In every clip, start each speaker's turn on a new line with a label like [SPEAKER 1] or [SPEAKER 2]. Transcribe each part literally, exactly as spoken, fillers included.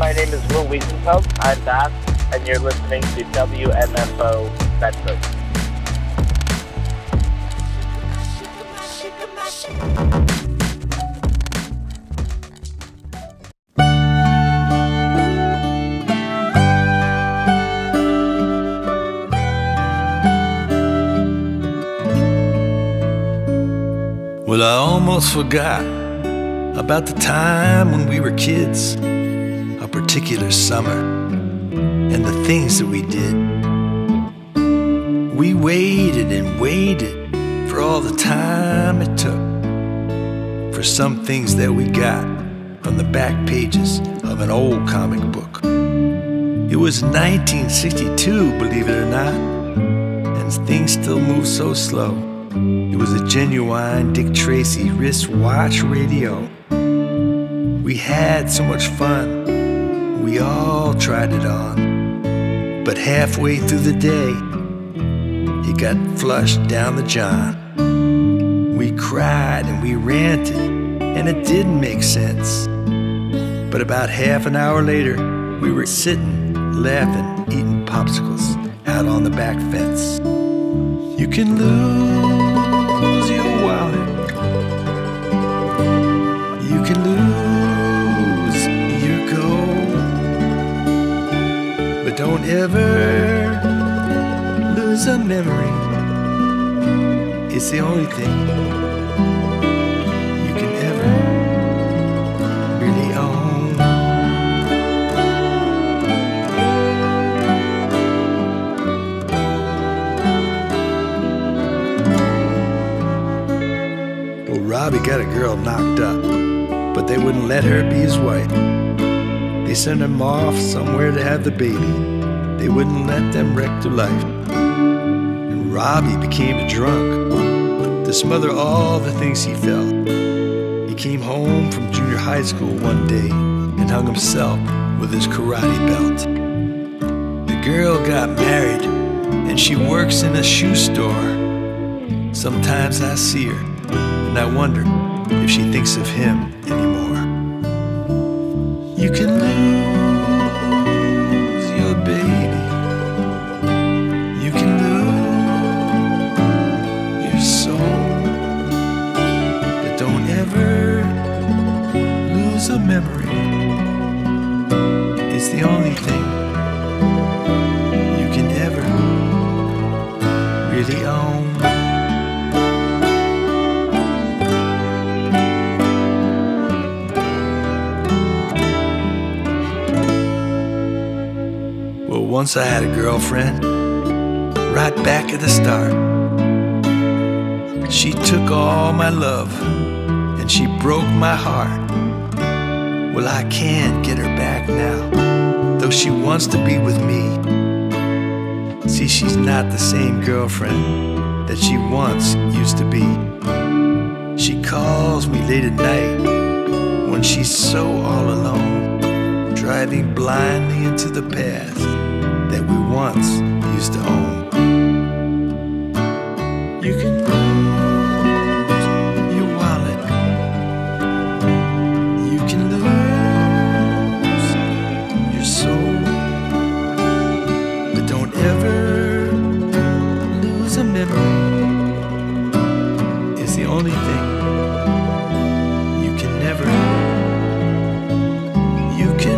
[SPEAKER 1] My name is Will Wiesenfeld. I'm Bass, and you're listening to W M F O Bedford.
[SPEAKER 2] Well, I almost forgot about the time when we were kids, a particular summer, and the things that we did. We waited and waited for all the time it took for some things that we got from the back pages of an old comic book. It was nineteen sixty-two, believe it or not, and things still move so slow. It was a genuine Dick Tracy wristwatch radio. We had so much fun, we all tried it on. But halfway through the day, it got flushed down the john. We cried and we ranted, and it didn't make sense. But about half an hour later, we were sitting, laughing, eating popsicles out on the back fence. You can lose your wallet, you can lose your gold, but don't ever lose a memory. It's the only thing you can ever really own. Robbie got a girl knocked up, but they wouldn't let her be his wife. They sent him off somewhere to have the baby. They wouldn't let them wreck their life. And Robbie became a drunk to smother all the things he felt. He came home from junior high school one day and hung himself with his karate belt. The girl got married and she works in a shoe store. Sometimes I see her and I wonder if she thinks of him anymore. You can lose your baby, you can lose your soul, but don't ever lose a memory. It's the only thing you can ever really own. Once I had a girlfriend, right back at the start. She took all my love and she broke my heart. Well, I can't get her back now, though she wants to be with me. See, she's not the same girlfriend that she once used to be. She calls me late at night when she's so all alone, driving blindly into the past that we once used to own. You can lose your wallet, you can lose your soul, but don't ever lose a memory. It's the only thing you can never. You can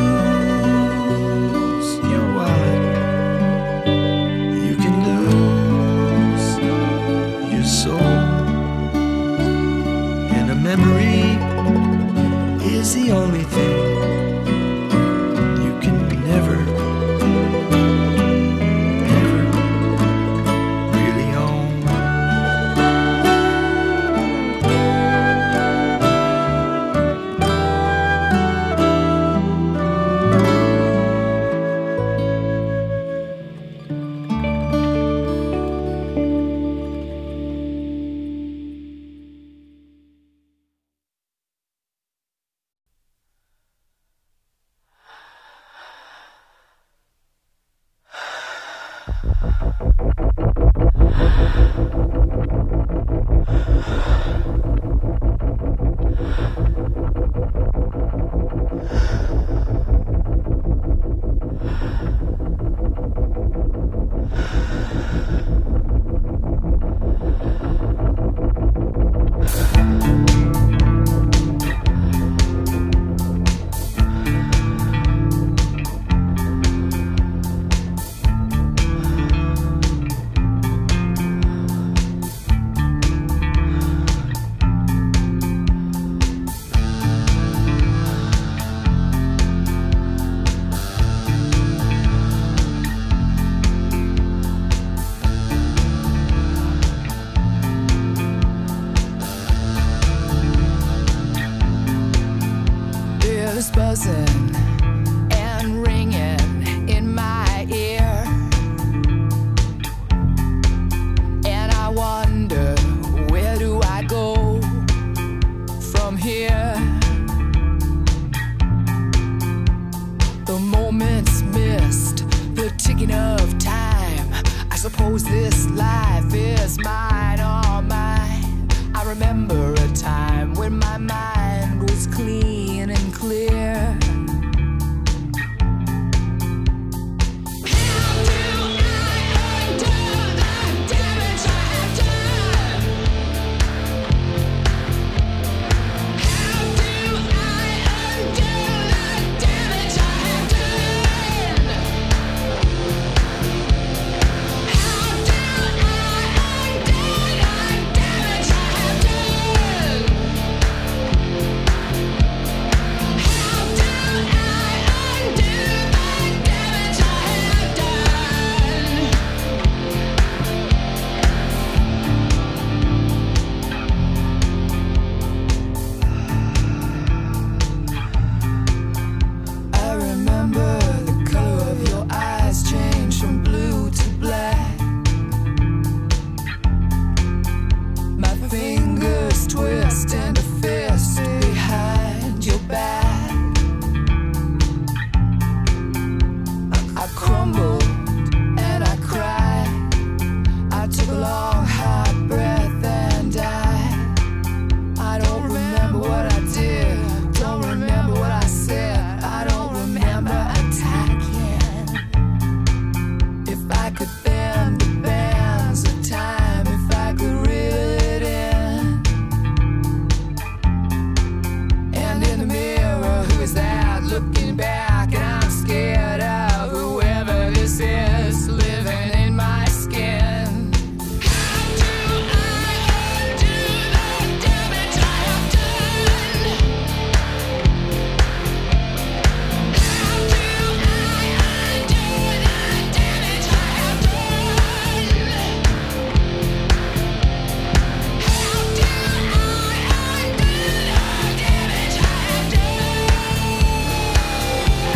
[SPEAKER 2] memory is the only thing you can never, never really own.
[SPEAKER 3] buzzing and ringing in my ear, and I wonder, where do I go from here? The moments missed, the ticking of time. I suppose this life is mine, all mine. I remember a time when my mind was clean and clear. Twist and a fist behind your back. I crumbled and I cried. I took a long hard breath and died. I don't remember what I did, don't remember what I said, I don't remember attacking. If I could bend the bands of time, if I could reel it in. Looking back, and I'm scared of whoever this is living in my skin. How do I undo the damage I have done? How do I undo the damage I have done? How do I undo the damage I have done?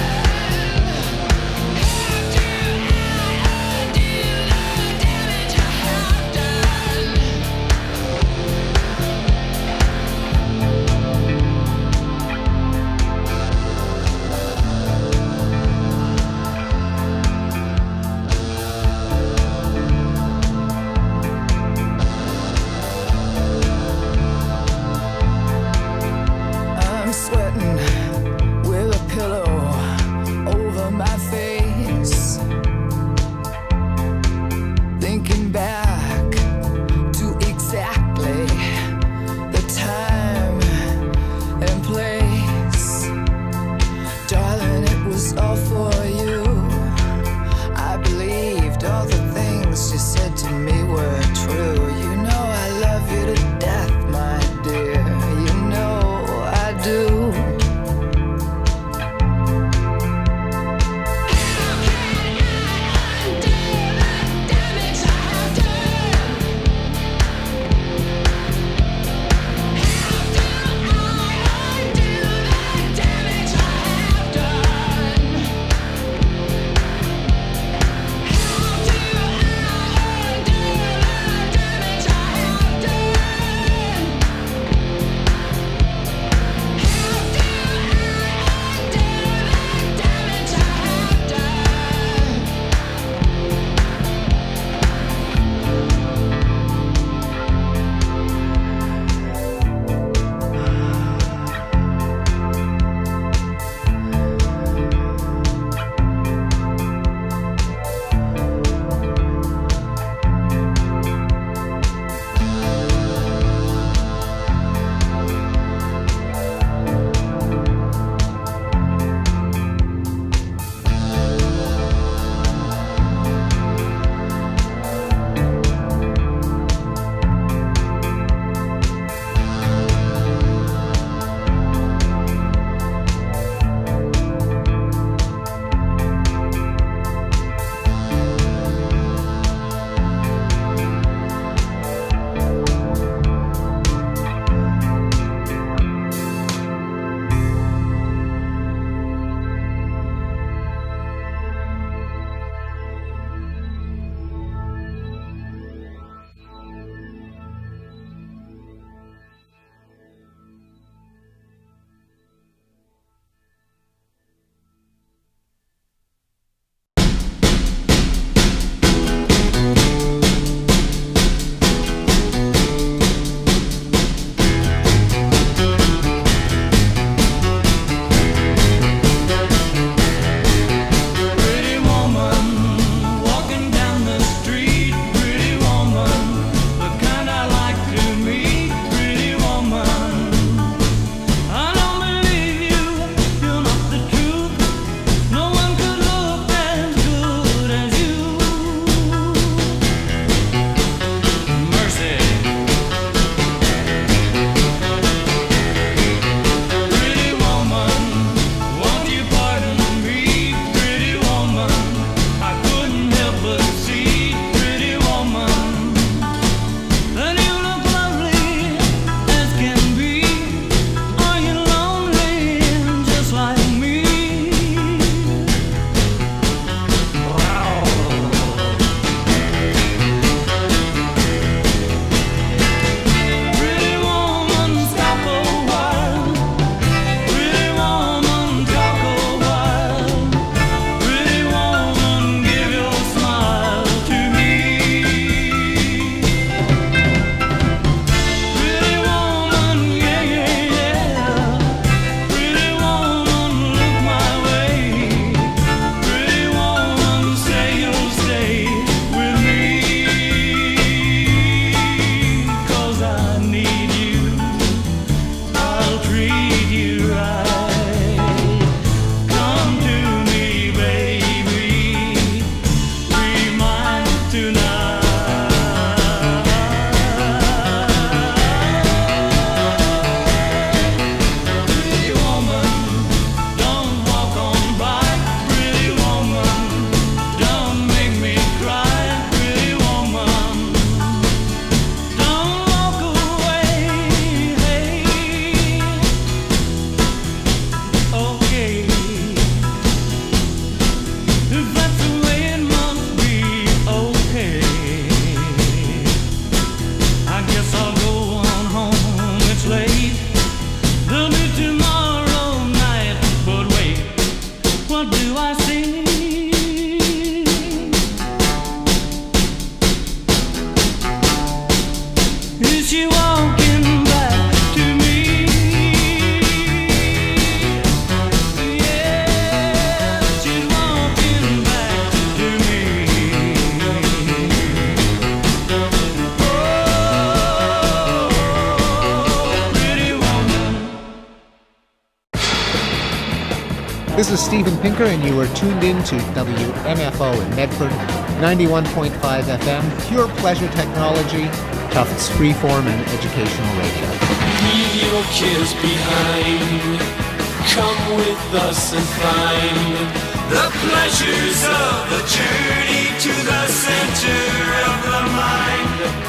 [SPEAKER 4] This is Steven Pinker, and you are tuned in to W M F O in Medford, ninety-one point five F M, pure pleasure technology, Tufts freeform and educational radio.
[SPEAKER 5] Leave your cares behind. Come with us and find the pleasures of the journey to the center of the mind.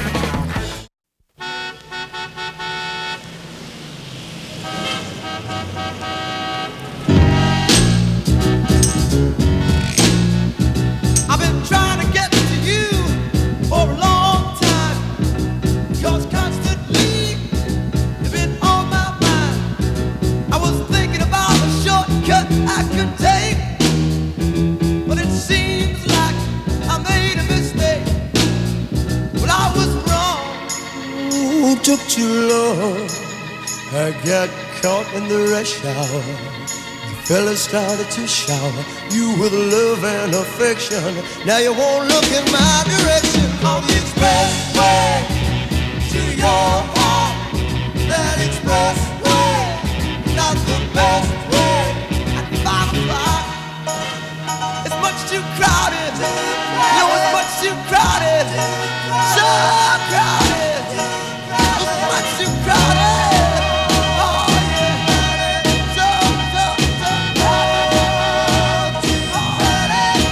[SPEAKER 6] Took too long. I got caught in the rush hour. The fellas started to shower you with love and affection. Now you won't look in my direction. On the expressway to your heart. That expressway, not the best way. At five o'clock, it's much too crowded. No, it's much too crowded. So crowded. Too crowded. Oh yeah, so, so, so crowded. Too crowded.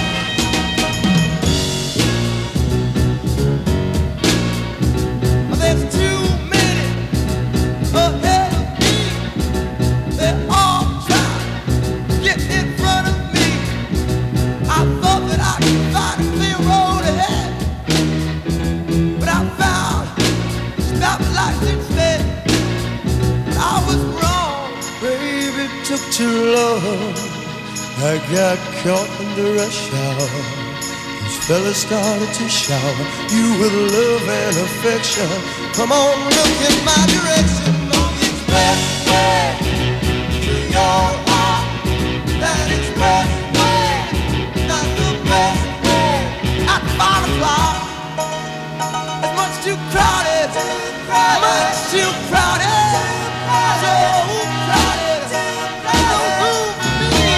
[SPEAKER 6] There's too many ahead of me. They're all trying to get in front of me. I thought that I could find a clear road ahead, but I found stoplights instead. I was wrong, baby, it took too long. I got caught in the rush hour. These fellas started to shower you with love and affection. Come on, look in my direction. On the expressway to your heart. That expressway, not the best way. At five o'clock, it's much too crowded. Much too crowded. So crowded. No room for me.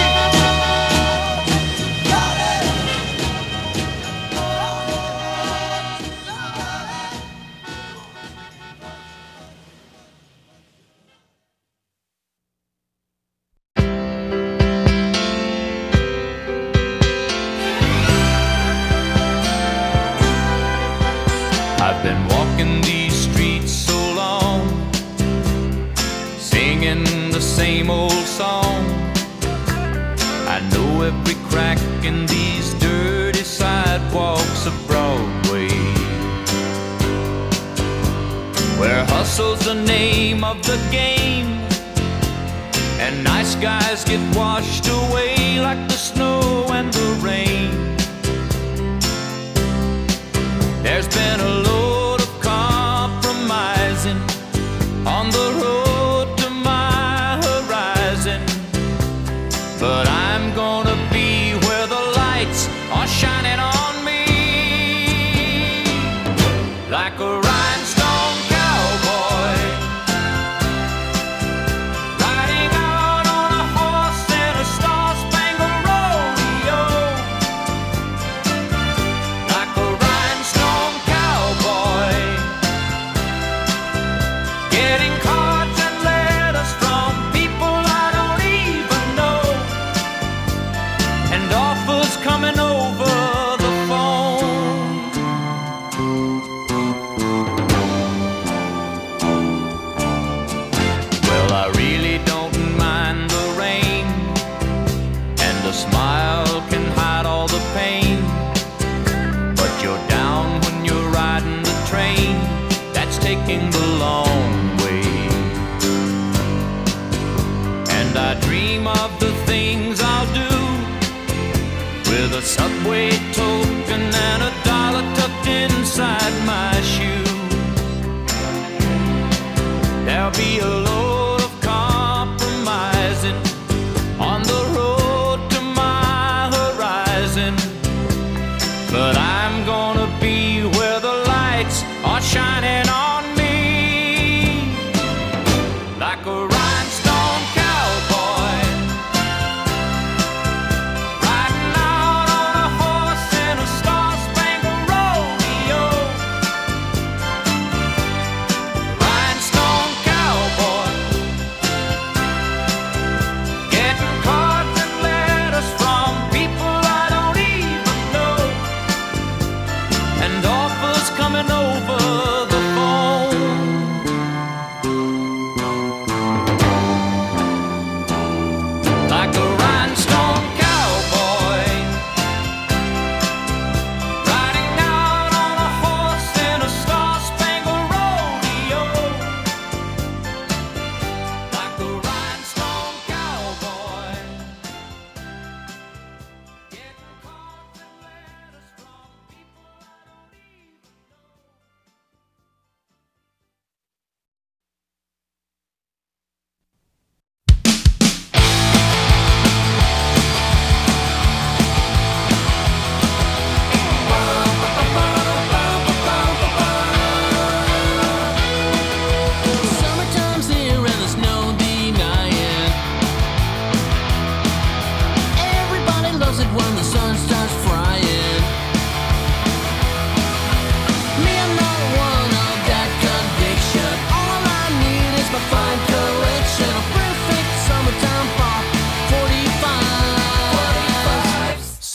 [SPEAKER 6] Too crowded.
[SPEAKER 5] I've been walking these streets so long, singing the same old song. I know every crack in these dirty sidewalks of Broadway, where hustle's the name of the game, and nice guys get washed away like the snow and the rain. There's been a load of compromising on the road to my horizon, but I'm gonna be where the lights are shining on me, like a rhinestone cowboy, riding out on a horse in a star-spangled rodeo, like a rhinestone cowboy, getting cards and letters from people I don't even know, and offers coming over the phone. Well, I really don't mind the rain, and a smile can hide all the pain, but you're down when you're riding the train that's taking the long way. And I dream of the things I'll do with a subway token and a dollar tucked inside my shoe. There'll be a load of compromising on the road to my horizon, but I'm gonna be where the lights are shining on me, like a rhinestone cowboy,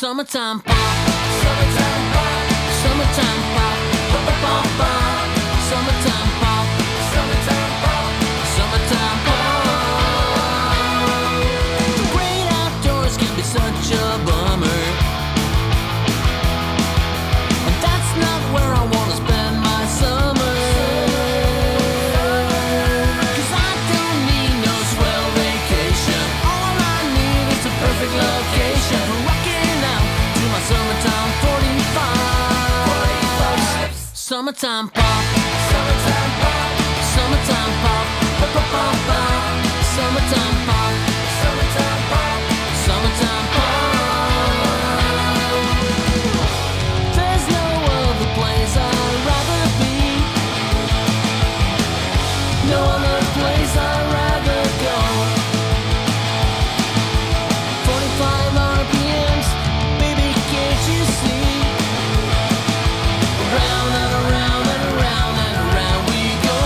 [SPEAKER 7] Summertime pop, summertime pop, summertime pop, pop pop pop pop. Summertime pop, summertime pop, summertime pop. The great outdoors can be such a bummer, and that's not where I wanna spend my summer. 'Cause I don't need no swell vacation. All I need is a perfect location for rocking out to my summertime forty-five. forty-five. Summertime pop, summertime pop, summertime pop, pop pop pop pop. Summertime pop, summertime pop, summertime pop. There's no other place I'd rather be, no other place I'd rather go. forty-five R P Ms, baby, can't you see? Around and around and around and around we go.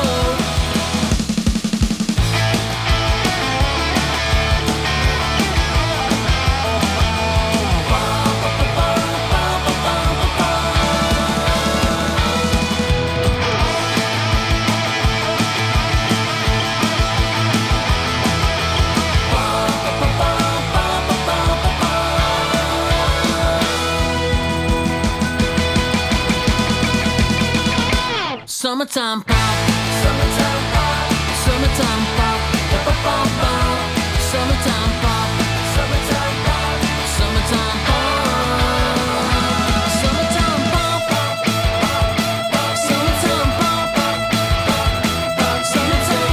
[SPEAKER 7] Summertime pop, summertime pop, summertime pop, pop pop pop pop. Summertime pop, summertime pop, summertime pop. Summertime pop, summertime pop, summertime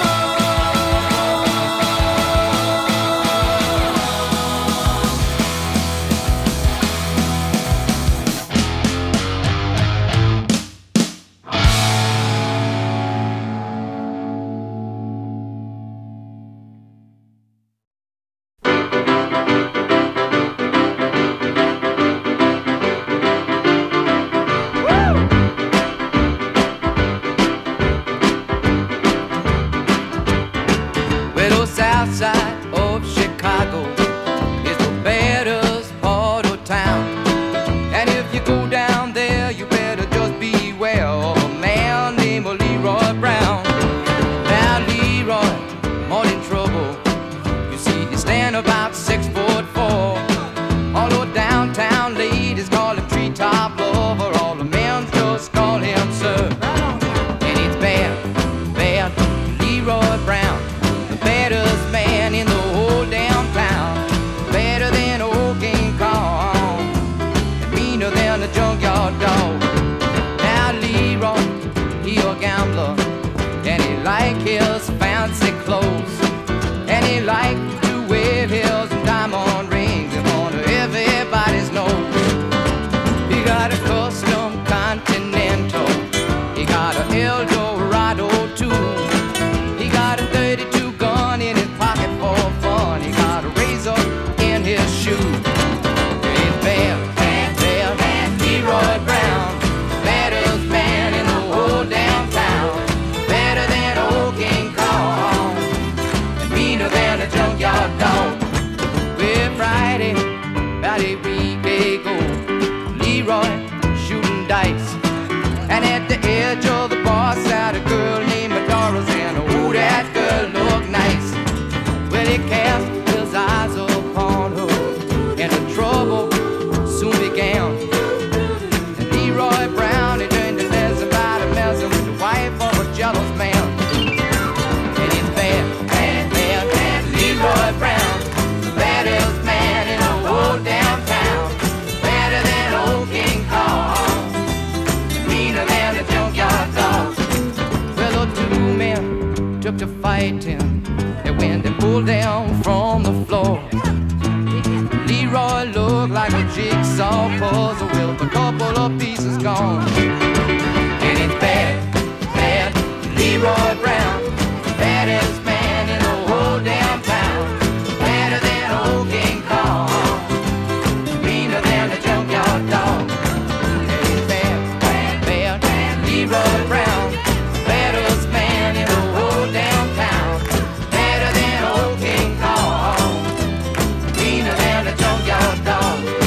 [SPEAKER 8] Well, the south side of Chicago is the baddest part of town. And if you go down there, you better just beware of a man named Leroy Brown. Now Leroy, more in trouble. You see, he stand about six foot four. All the downtown ladies call him treetop lover. All the men just call him sir. And it's bad, bad Leroy Brown, the baddest man in the whole damn town. Better than old King Kong, and meaner than a junkyard dog. Now Leroy, he a gambler, and he like his fancy clothes, and he like to wear his diamond rings in front of everybody's nose. He got a custom Continental, he got a Eldorado too. He got a thirty-two gun in his pocket for fun. He got a razor in his shoe. It's bad, bad, bad, bad Leroy Brown, baddest man in the whole damn town. Better than old King Kong, and meaner than a junkyard dog. Well, Friday, about a week ago, Leroy shooting dice, and at the edge of the bar sat a girl named Doris, and oh, that girl looked nice. Well, he cast his eyes upon her, and the trouble soon began. And Leroy Brown, he turned to messing about and messing with the wife of a jealous man. And it's bad, bad, bad, bad Leroy Brown, the baddest man in the whole damn town. Better than old King Kong, meaner than a junkyard dog. Well, the two men took to fighting, and when they pulled down from the floor, Leroy looked like a jigsaw puzzle with a couple of pieces gone. And it's bad, bad Leroy Brown, baddest man in the whole damn town. Better than old King Kong, meaner than a junkyard dog. And it's bad, bad, bad Leroy Brown, baddest man in the whole damn town. Better than old King Kong, meaner than a junkyard dog.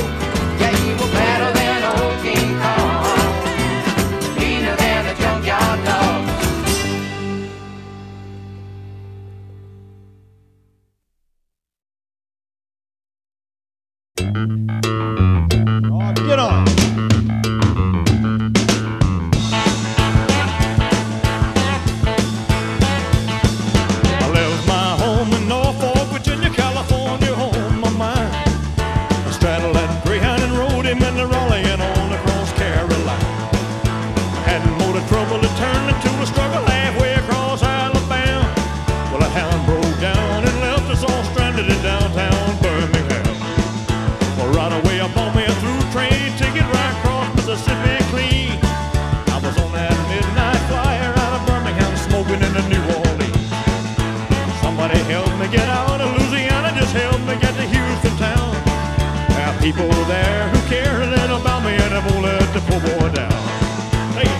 [SPEAKER 9] people there who care a little about me, and I won't let the poor boy down. Hey.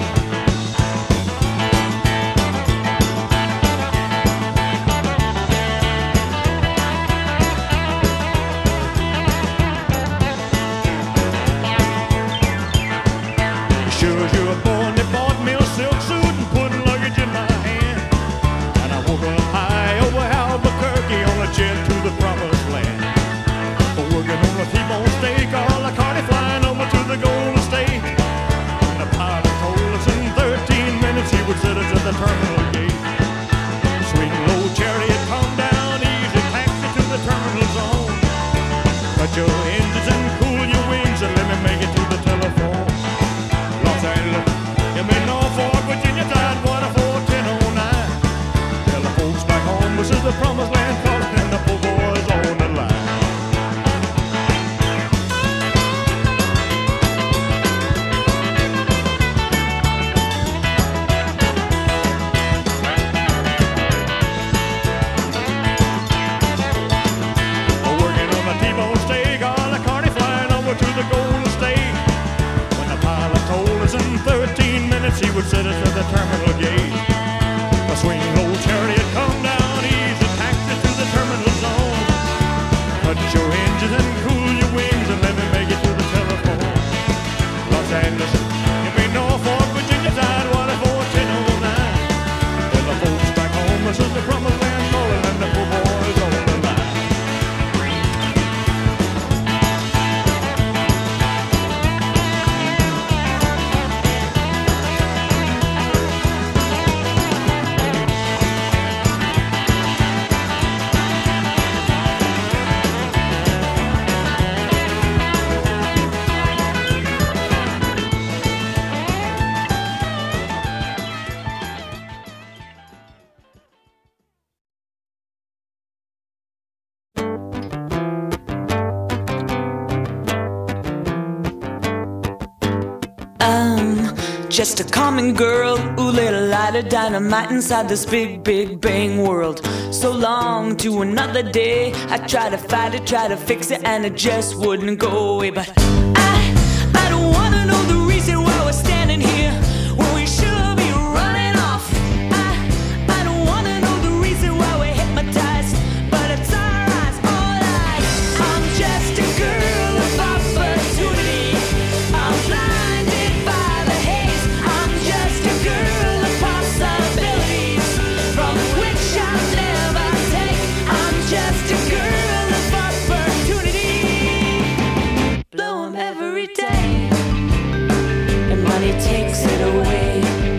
[SPEAKER 9] Sure as you were born, they bought me a silk suit and put luggage in my hand. And I woke up high over Albuquerque on a jet to the promised land. But working on a T-bone steak, all the carny flying over to the Golden State. And the pilot told us in thirteen minutes he would set us at the terminal gate. Swing low chariot, come down easy, taxi to the terminal zone. Cut your engines and cool your wings and let me make it to the telephone. Los Angeles, I'm in Norfolk, Virginia, Tidewater four ten oh nine. Tell the folks back home this is the promised land, calling and the poor boys on the line. Working on a T-bone steak, all the carny flying over to the Golden State. When the pilot told us in thirteen minutes he would set us at the terminal gate. A swing low chariot, come down easy, taxi to the terminal zone. Cut your engines and cool your wings and let me make it to the telephone. Los Angeles, you may Norfolk, Virginia, Tidewater four ten oh nine. Tell the folks back home this is the promised land, calling and the poor boys on the line.
[SPEAKER 10] I'm just a common girl who lit a light of dynamite inside this big, big bang world. So long to another day, I try to fight it, try to fix it, and it just wouldn't go away. But I, I don't wanna know the reason why we're standing here when we should be running off. I, I don't wanna know the reason why we're hypnotized, but it's our eyes, all eyes. I'm just a girl of opportunity. I'm blinded by the haze. I'm just a girl of possibilities from which I'll never take. I'm just a girl of opportunity. Blow 'em every day, and money takes it away.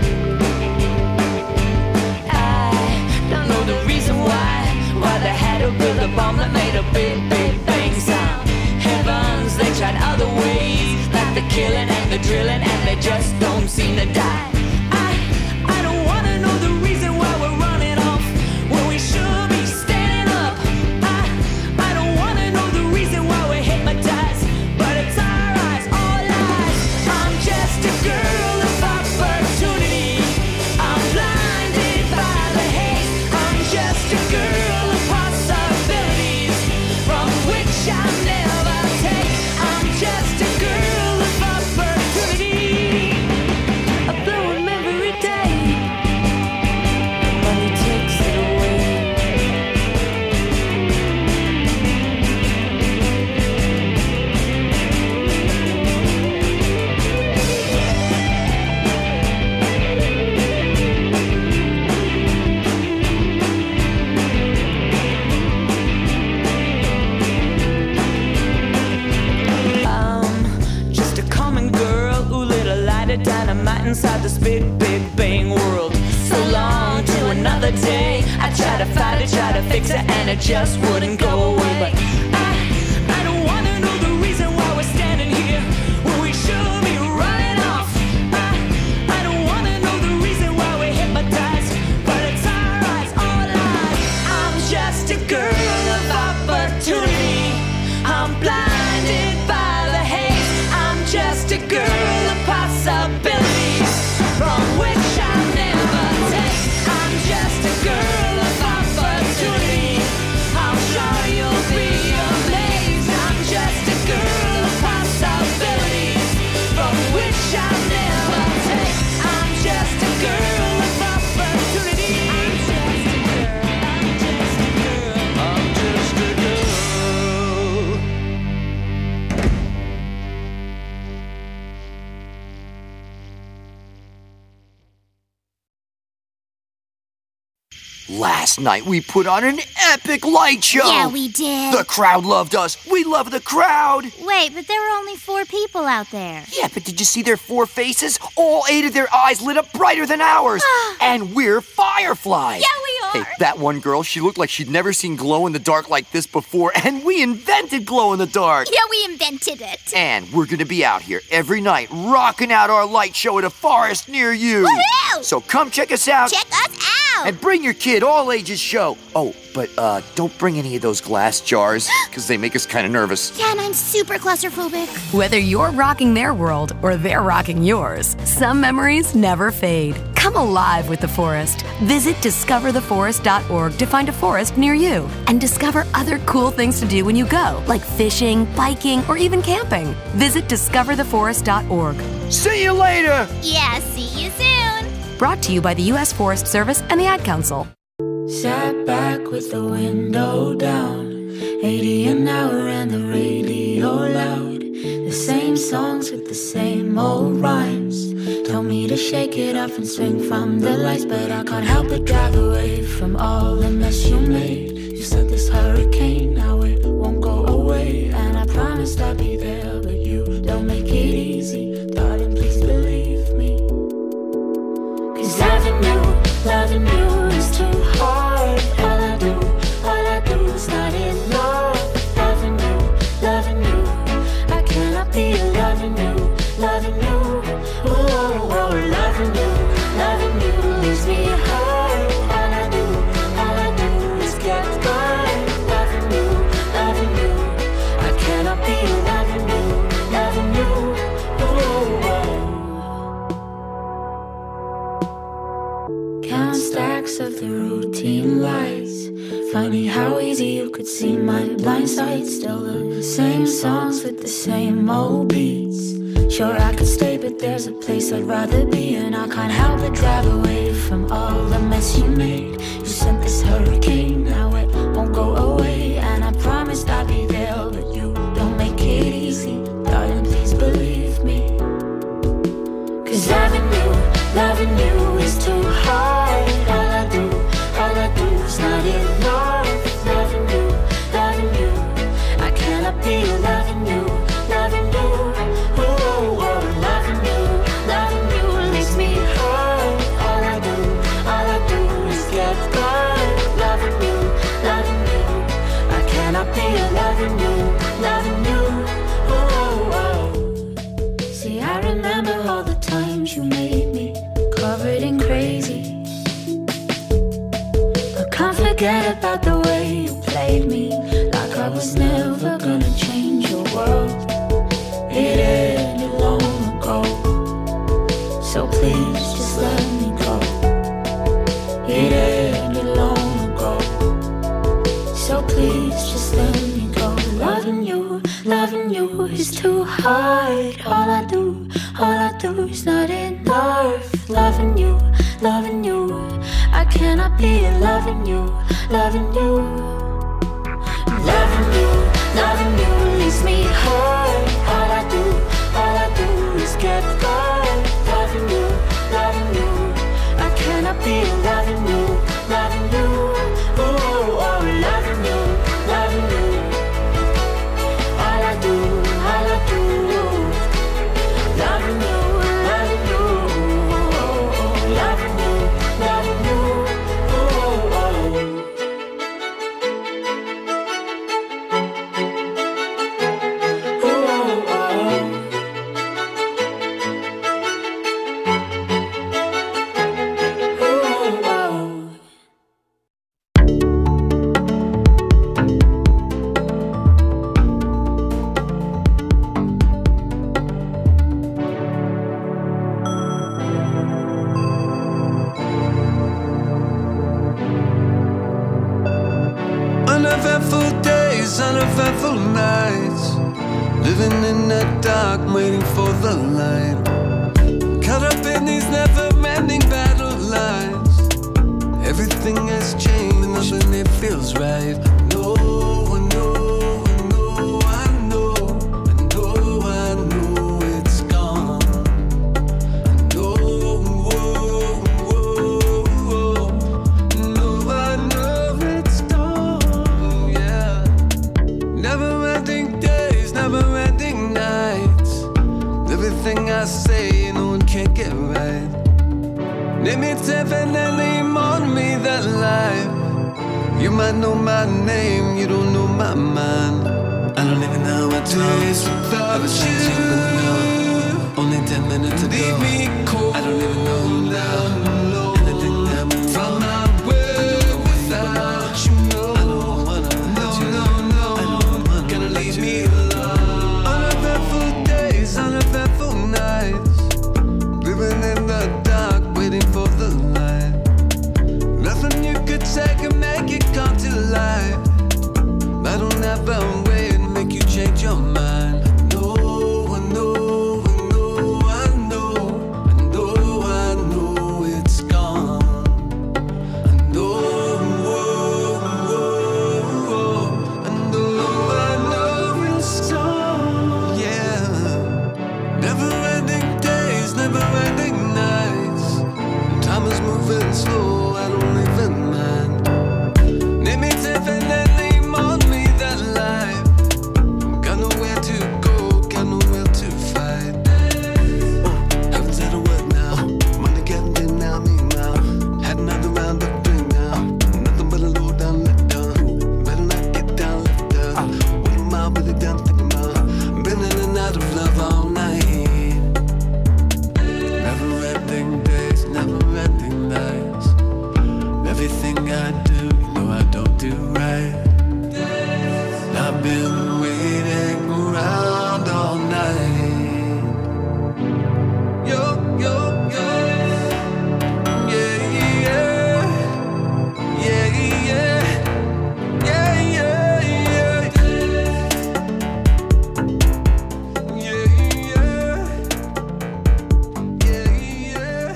[SPEAKER 10] I don't know the reason why, why they had to build a bomb that made a big, big bang sound. Heavens, they tried other ways, like the killing and the drilling, and they just don't seem to die. I, I don't wanna know the reason why we're running off when we should be standing up. I, I don't wanna know the reason why we're hypnotized, but it's our eyes, all eyes. I'm just a girl of opportunity. I'm blinded by the haze. I'm just a girl of possibilities from which I'll never take. I'm just a girl of opportunity. I blow 'em every day. Money takes it away. I'm just a common girl who lit a light of dynamite inside this big, big bang world. So long to another day, I try to fight it, try to fix it, and it just wouldn't go away. But I, I don't wanna know the reason why we're standing here when we should be running off. I, I don't wanna know the reason why we're hypnotized, but it's our eyes, all eyes. I'm just a girl of opportunity. I'm blinded by the haze. I'm just a girl of possibilities from which I'll never take. I'm just a girl of opportunity. I'm sure you'll be amazed.
[SPEAKER 11] Last night we put on an epic light show.
[SPEAKER 12] Yeah, we did.
[SPEAKER 11] The crowd loved us. We love the crowd.
[SPEAKER 12] Wait, but there were only four people out there.
[SPEAKER 11] Yeah, but did you see their four faces? All eight of their eyes lit up brighter than ours. And we're fireflies.
[SPEAKER 12] Yeah, we are.
[SPEAKER 11] Hey, that one girl, she looked like she'd never seen glow in the dark like this before, and we invented glow in the dark.
[SPEAKER 12] Yeah, we invented it.
[SPEAKER 11] And we're gonna be out here every night rocking out our light show at a forest near you.
[SPEAKER 12] Woohoo!
[SPEAKER 11] So come check us out.
[SPEAKER 12] Check us out.
[SPEAKER 11] And bring your kid, all ages show. Oh, but uh, don't bring any of those glass jars, because they make us kind of nervous.
[SPEAKER 12] Yeah, and I'm super claustrophobic.
[SPEAKER 13] Whether you're rocking their world or they're rocking yours, some memories never fade. Come alive with the forest. Visit discover the forest dot org to find a forest near you and discover other cool things to do when you go, like fishing, biking, or even camping. Visit discover the forest dot org.
[SPEAKER 11] See you later!
[SPEAKER 12] Yeah, see you soon.
[SPEAKER 13] Brought to you by the U S Forest Service and the Ad Council.
[SPEAKER 10] Sat back with the window down, eighty an hour and the radio loud. The same songs with the same old rhymes. Told me to shake it off and swing from the lights, but I can't help but drive away from all the mess you made. You said this hurricane, now it won't go away, and I promised I'd be there, but you don't make it easy. Darling, please believe me. Cause loving you, loving you is too hard. All I do, all I do is not enough. Loving you, loving you, I cannot be loving you, loving you. Oh, oh, oh, loving you, loving you leaves me hurt. All I do, all I do is get burned. Loving you, loving you, I cannot be loving you, loving you. Oh, oh. Count stacks of the routine lights. Funny how easy you could see my blind side. Still the same songs with the same old beats. Sure I could stay, but there's a place I'd rather be, and I can't help but drive away from all the mess you made. You sent this hurricane, now it won't go away, and I promised I'd be there, but you don't make it easy. Darling, please believe me. Cause loving you, loving you is too hard. All I do, all I do is not enough. Loving you, loving you, I cannot be loving you, loving you. Oh, oh, loving you, loving you leaves me hurt. All I do, all I do is get burned. Loving you, loving you, I cannot be loving you, loving you. Oh, oh. See, I remember all the times you made me covered in crazy. I can't forget about the way you played me, like I was never gonna change your world. It ended long ago, so please just let me go. It ended long ago, so please just let me go. Loving you, loving you is too hard. All I do, all I do is not enough. Loving you, loving you, I cannot be loving you, loving you. Loving you, loving you leaves me hurt. All I do, all I do is get burned. Loving you, loving you, I cannot be loving you, loving you. Oh, oh, loving you, loving you. All I do, all I do, loving you, loving you. Oh, oh, loving you, loving you. Oh, oh.
[SPEAKER 14] Uneventful days, uneventful nights, living in the dark, waiting for the light. Caught up in these never-ending battle lines. Everything has changed and it feels right. No, I know, I know, I know, I know, I know it's gone. I know, whoa, whoa, whoa. No, I Name it seven and name on me that life. You might know my name, you don't know my mind. I don't even know what days without you. Only ten minutes ago, leave me cold. I don't even know you now. Anything that went from my way without you. No, I don't wanna let you know. No, I don't wanna gonna leave me alone. Uneventful days, uneventful nights, living in the dark, waiting for the light. Nothing you could say can make it come to life. I don't have a way to make you change your mind. I know, I know, I know, I know, I know, I know it's gone. I know, whoa, whoa, whoa. I know, I know it's gone. Yeah, never-ending days, never-ending nights. Time is moving slow, I don't even mind. Name me definitely on me that life. Got nowhere to go, got nowhere to fight. Oh, haven't said a word now. Money getting in now, me now. Had another round of three now. Nothing but a low down, let down. Better not get down, left down. What am I really done thinking about? Been in and out of love all night. Never-ending days, never-ending nights. Everything I do, you know I don't do right. I've been waiting around all night. Yo, yo, yo. Yeah, yeah. Yeah, yeah. Yeah, yeah, yeah. Yeah, yeah. Yeah, yeah.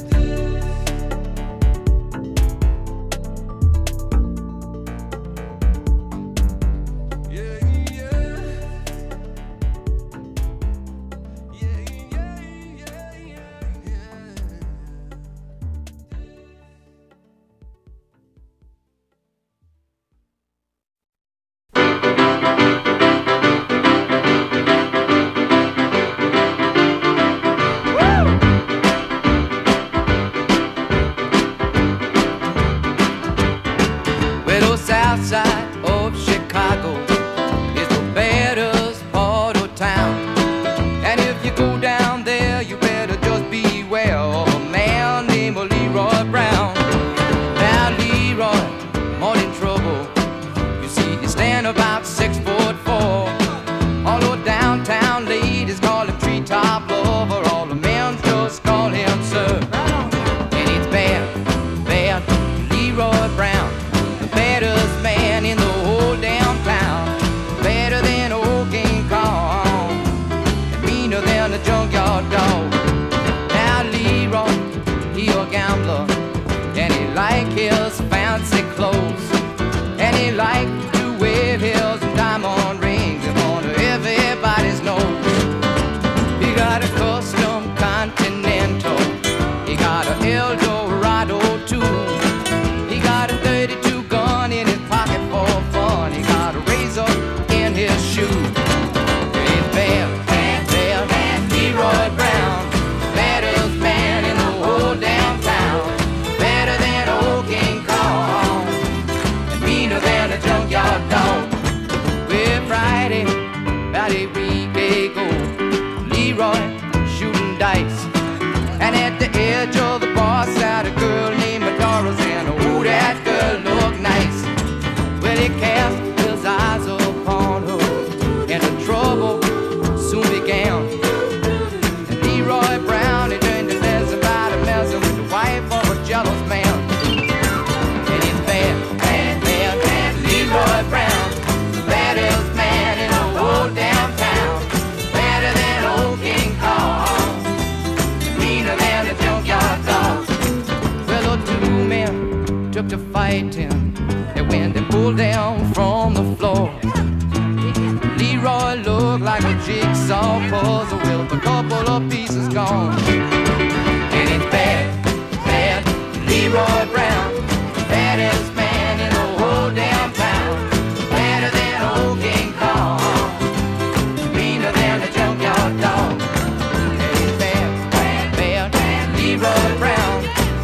[SPEAKER 8] Well, the south side of Chicago is the baddest part of town. And if you go down there, you better just beware of a man named Leroy Brown. Now, Leroy, more in trouble. You see, he stand about six foot four. All the downtown ladies call him treetop lover. All the men just call him sir. And it's bad, bad, Leroy Brown. Baddest man in the whole damn town. Better than old King Kong, and meaner than a junkyard dog. Now Leroy, he a gambler, and he like his fancy clothes, and he like to wear his diamond rings in front of everybody's nose. He got a custom Continental, he got a Eldorado too. He got a thirty-two gun in his pocket for fun. He got a razor in his shoe. It's bad, bad, bad, bad, Leroy Brown. Baddest man in the whole damn town. Better than old King Kong, and meaner than a junkyard dog. Well, Friday, about a week ago, Leroy shooting dice, and at the edge of the bar sat a girl named Doris, and oh, that girl looked nice. Well, he cast his eyes upon her, and the trouble soon began. And Leroy Brown, he turned to messing about a messing with the wife of a jealous man. And it's bad, bad, bad, bad, Leroy Brown, the baddest man in the whole damn town. Better than old King Kong, meaner than a junkyard dog. Well, the two men took to fighting, and when they pulled down from the floor, Leroy looked like a jigsaw puzzle with a couple of pieces gone. And it's bad, bad, Leroy Brown, baddest man in the whole damn town. Better than old King Kong, meaner than a junkyard dog. And it's bad, bad, bad, Leroy Brown,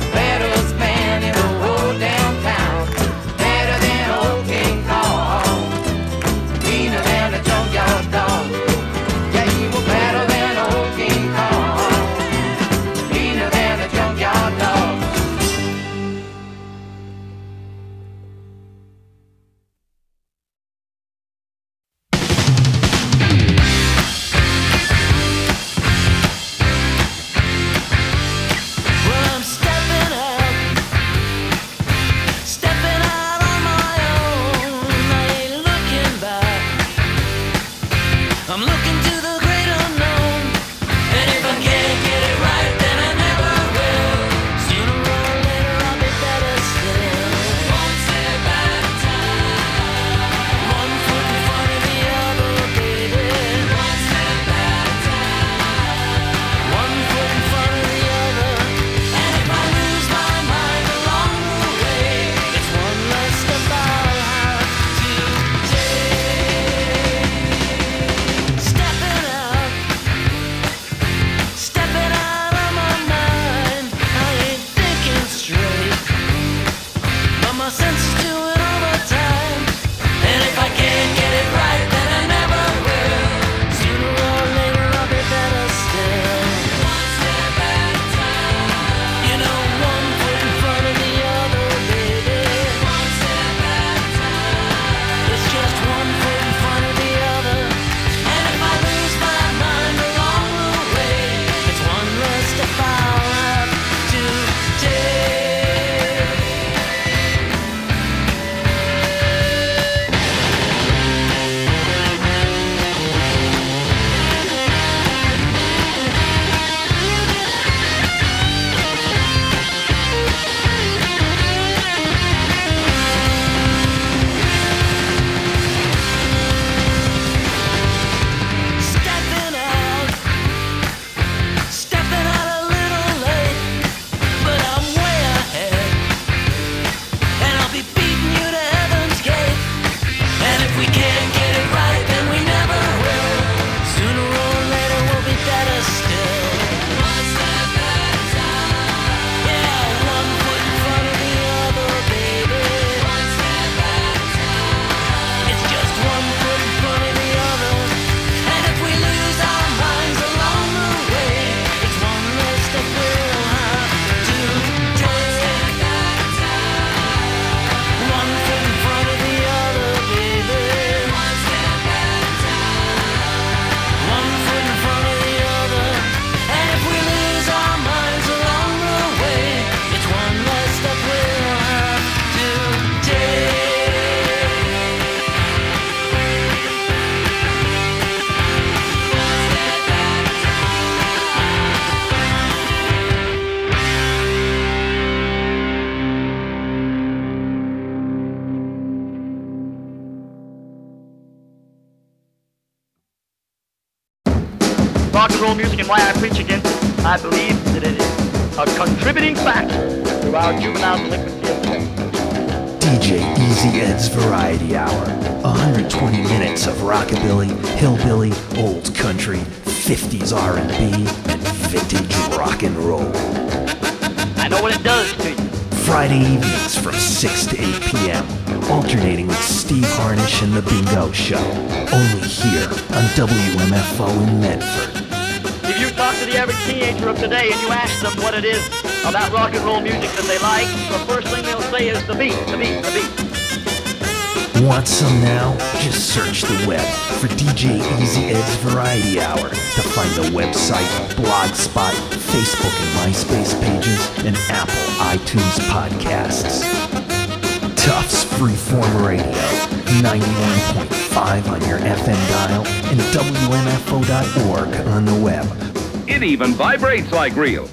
[SPEAKER 15] rock and roll music and why I preach against it, I believe that it is a contributing factor to our juvenile delinquency epidemic.
[SPEAKER 2] D J Easy Ed's Variety Hour. one hundred twenty minutes of rockabilly, hillbilly, old country, fifties R and B, and vintage rock and roll.
[SPEAKER 15] I know what it does to you.
[SPEAKER 2] Friday evenings from six to eight p.m. Alternating with Steve Harnish and The Bingo Show. Only here on W M F O in Medford.
[SPEAKER 15] If you talk to the average teenager of today and you ask them what it is about rock and roll music that they like, the first thing they'll say is the beat, the beat, the beat.
[SPEAKER 2] Want some now? Just search the web for D J Easy Ed's Variety Hour to find the website, Blogspot, Facebook and MySpace pages, and Apple iTunes podcasts. Tufts Freeform Radio, ninety-one point five on your F M dial, and W M F O dot org on the web.
[SPEAKER 16] It even vibrates like real.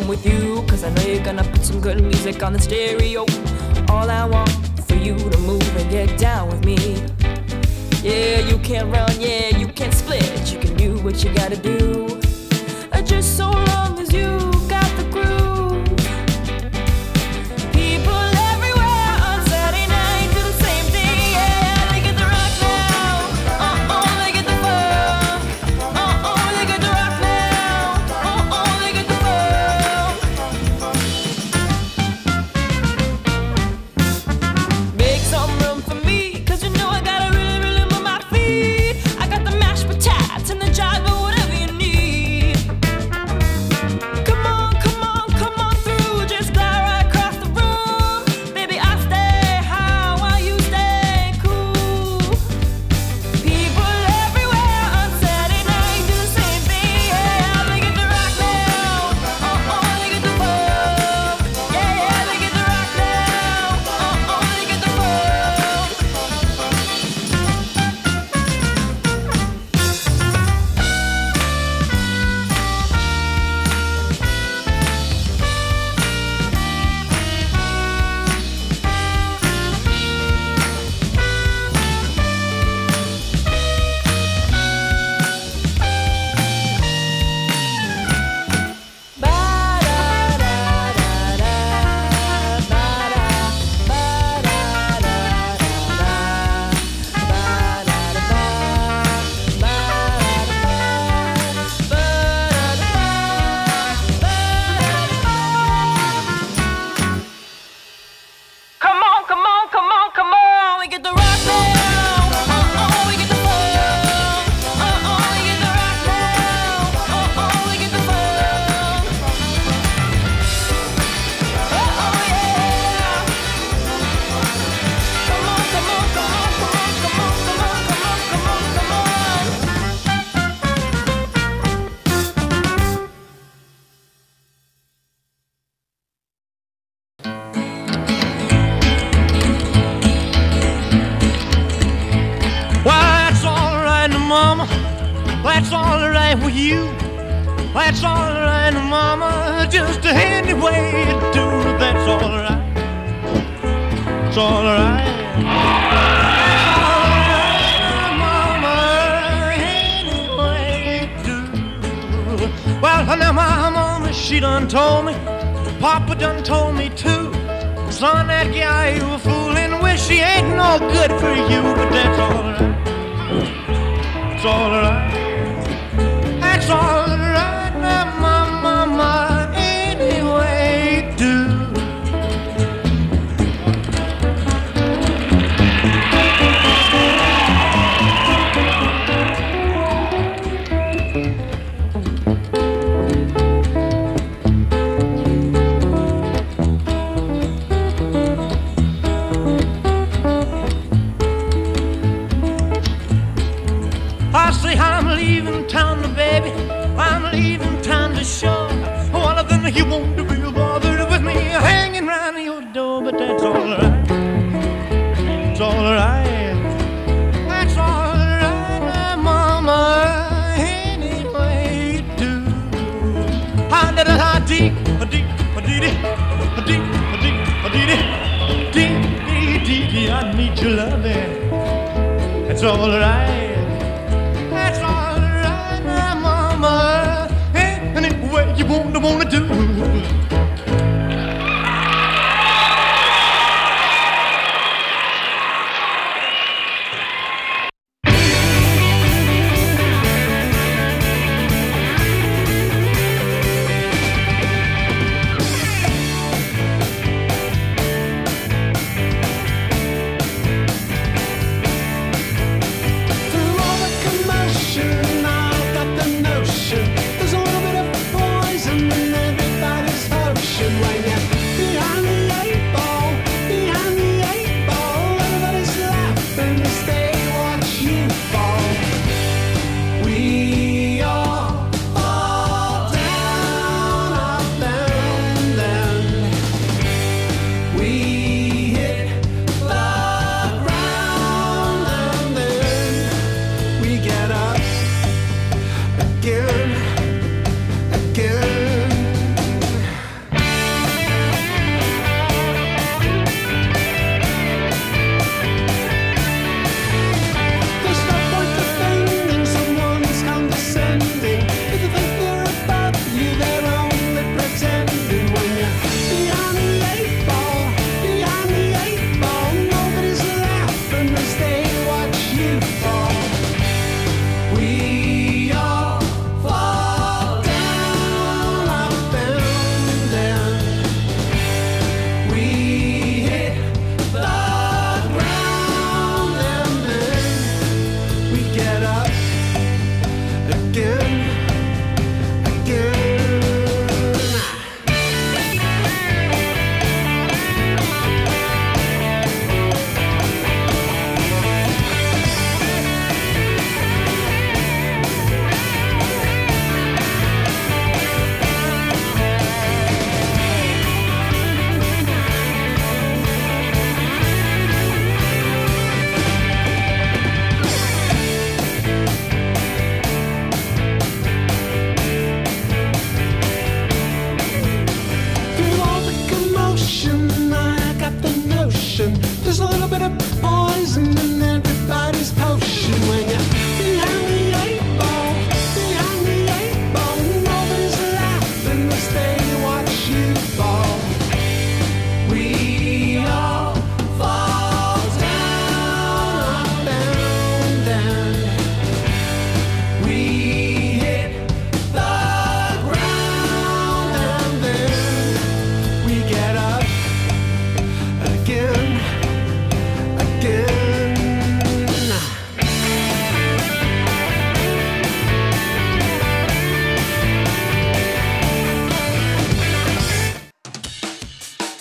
[SPEAKER 10] room with you, cause I know you're gonna put some good music on the stereo. All I want for you to move and get down with me. Yeah, you can't run, yeah, you can't split. You can do what you gotta do, uh, just so long as you got the groove. People everywhere on Saturday night do the same thing. Yeah, they get the rock now. Uh-oh, they get the funk. Uh-oh, they get the rock now. Uh-oh, they get the funk. Make some room for me, cause you know I gotta really, really move my feet. I got the mashed potatoes and the jive, but whatever you need. Come on, come on, come on through. Just glide right across the room. Baby, I stay high while you stay cool. People everywhere on Saturday night do the same thing. Yeah, they get the rock now. Uh-oh, they get the funk. Yeah, yeah, they get the rock now. Uh-oh, they get the funk. Come on, come on, come on, come on. We get the rock now. Uh-oh, we get the funk. Uh-oh, we get the rock now. Uh-oh, we get the funk. Uh-oh, yeah. Come on, come on, come on, come on, come on, come on, come on, come on, come on.
[SPEAKER 9] Well, that's all right, mama. That's all right with you. That's all right, mama. Just any way you do, that's all right. It's all right. That's all right, mama. Any way you do. Well, now my mama, she done told me. Papa done told me too. Son, that guy you were fooling with, she ain't no good for you, but that's all right. It's all right. That's all right, now, my mama, anyway you do. I say I'm leaving town, baby. I'm leaving town to show. One of them you won't be bothered with me hanging round your door, but that's all right. It's all right. That's all right, mama. Anyway you do. I did a hot dee, a dee, a dee, a dee, a dee, a dee, dee, dee, dee, dee. I need your loving. That's all right. That's all right, now, mama. Any way you want to wanna do.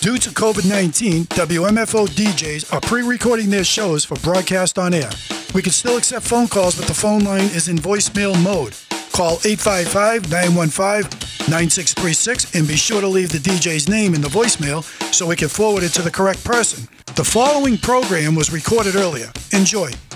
[SPEAKER 17] Due to COVID nineteen, W M F O D Js are pre-recording their shows for broadcast on air. We can still accept phone calls, but the phone line is in voicemail mode. Call eight five five, nine one five, nine six three six and be sure to leave the D J's name in the voicemail so we can forward it to the correct person. The following program was recorded earlier. Enjoy.